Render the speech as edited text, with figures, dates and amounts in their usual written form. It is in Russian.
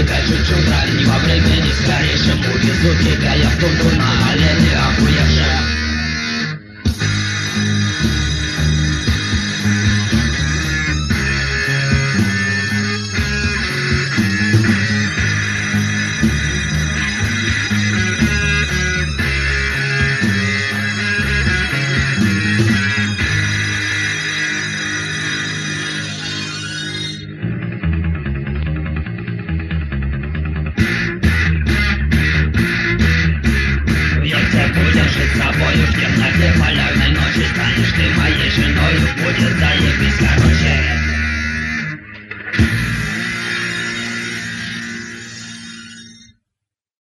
Убегай чуть-чуть раннего времени, скорейшим увезу тебя я в тундру на олене охуевшая. Будем жить с тобою в темноте полярной ночи, станешь ты моей женой, будет